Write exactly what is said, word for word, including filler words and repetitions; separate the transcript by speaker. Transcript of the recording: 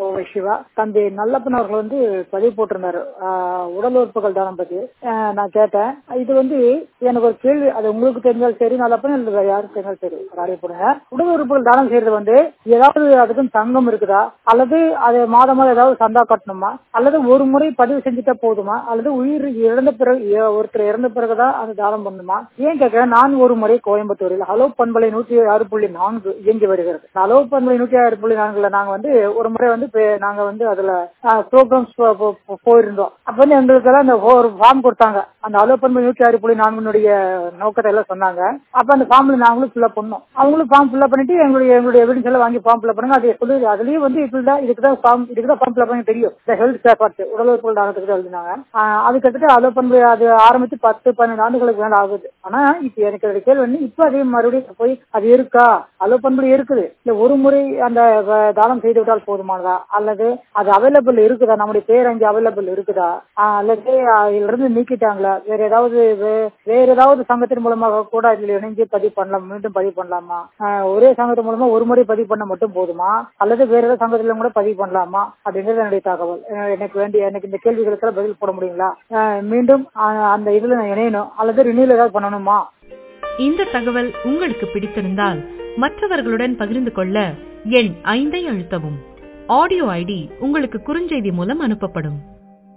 Speaker 1: கோவை சிவா. தம்பி நல்லப்பன் அவர்கள் வந்து பதிவு போட்டிருந்தாரு உடல் உறுப்புகள் தானம் பத்தி. நான் கேட்டேன். இது வந்து எனக்கு ஒரு கேள்வி, அது உங்களுக்கு தெரிஞ்சாலும் சரி, நல்லப்பன் இல்லை யாருக்கு தெரிஞ்சாலும் சரி ராடியோ போடுங்க. உடல் உறுப்புகள் தானம் செய்யறது வந்து ஏதாவது அதுக்கும் தங்கம் இருக்குதா, அல்லது அது மாதம் மாதம் ஏதாவது சந்தா கட்டணுமா, அல்லது ஒரு முறை பதிவு செஞ்சுட்டா போதுமா, அல்லது உயிர் இறந்த பிறகு ஒருத்தர் இறந்த பிறகுதான் அது தானம் பண்ணுமா? ஏன் கேட்கிறேன், நான் ஒரு முறை கோயம்புத்தூரில் ஹலோ பண்பலை நூற்றி ஆறு புள்ளி நான்கு இயங்கி வருகிறது. ஹலோ பண்பலை நூற்றி ஆறு புள்ளி நான்குல நாங்க வந்து ஒரு முறை வந்து நாங்க வந்து அதுல ப்ரோக்ராம்ஸ் போயிருந்தோம். அப்ப வந்து எங்களுக்கு எல்லாம் அந்த ஒரு ஃபார்ம் கொடுத்தாங்க. அந்த ஹலோ பண்பலை நூற்றி ஆறு புள்ளி நான்குனுடைய நோக்கத்தை எல்லாம் சொன்னாங்க. அப்ப அந்த ஃபார்ம்ல நாங்களும் ஃபில்அப் பண்ணோம். அவங்களும் ஃபார்ம் ஃபில்அப் பண்ணிட்டு எங்களுடைய எங்களுடைய எவிடன்ஸ் எல்லாம் வாங்கி ஃபார்ம் ஃபில்அப் பண்ணுங்க. அது சொல்லுது அதுலயும் வந்து இப்படிதான் இதுக்குதான் ஃபார்ம் இதுக்குதான் ஃபார்ம் ஃபில்அப் பண்ண தெரியும். இந்த ஹெல்த் சேஃபார்ட் உடல் உறுப்புகள் தானத்துக்கு எழுதினாங்க. அது கிட்டத்தட்ட ஹலோ பண்பலை அது ஆரம்பிச்சு பத்து பன்னெண்டு ஆண்டுகளுக்கு மேல ஆகுது. ஆனா இப்ப எனக்கு கேள்வி வந்து இப்ப அதே மறுபடியும் போய் அது இருக்கா, ஹலோ பண்பலை இருக்குது இல்ல ஒரு முறை அந்த தானம் செய்து விட்டால் போதுமானதா, அல்லது அது அவைலபிள் இருக்குதா, நம்முடைய பேர் அங்கே அவைலபிள் இருக்குதா, அல்லது இதுல இருந்து நீக்கிட்டாங்களா, வேற ஏதாவது வேற ஏதாவது சங்கத்தின் மூலமாக கூட இதுல இணைஞ்சு பதிவு பண்ணலாம், மீண்டும் பதிவு பண்ணலாமா, ஒரே சங்கத்தின் மூலமா ஒரு முறை பதிவு பண்ண மட்டும் போதுமா, அல்லது வேற ஏதாவது சங்கத்தில கூட பதிவு பண்ணலாமா அப்படிங்கிறது என்னுடைய தகவல். எனக்கு வேண்டிய எனக்கு இந்த கேள்விகளுக்கு பதில் போட முடியுங்களா, மீண்டும் அந்த இதுல நான் இணையணும் அல்லது ரினியூல் ஏதாவது பண்ணணுமா?
Speaker 2: இந்த தகவல் உங்களுக்கு பிடித்திருந்தால் மற்றவர்களுடன் பகிர்ந்து கொள்ள எண் ஐந்தை அழுத்தவும். ஆடியோ ஐடி உங்களுக்கு குறுஞ்செய்தி மூலம் அனுப்பப்படும்.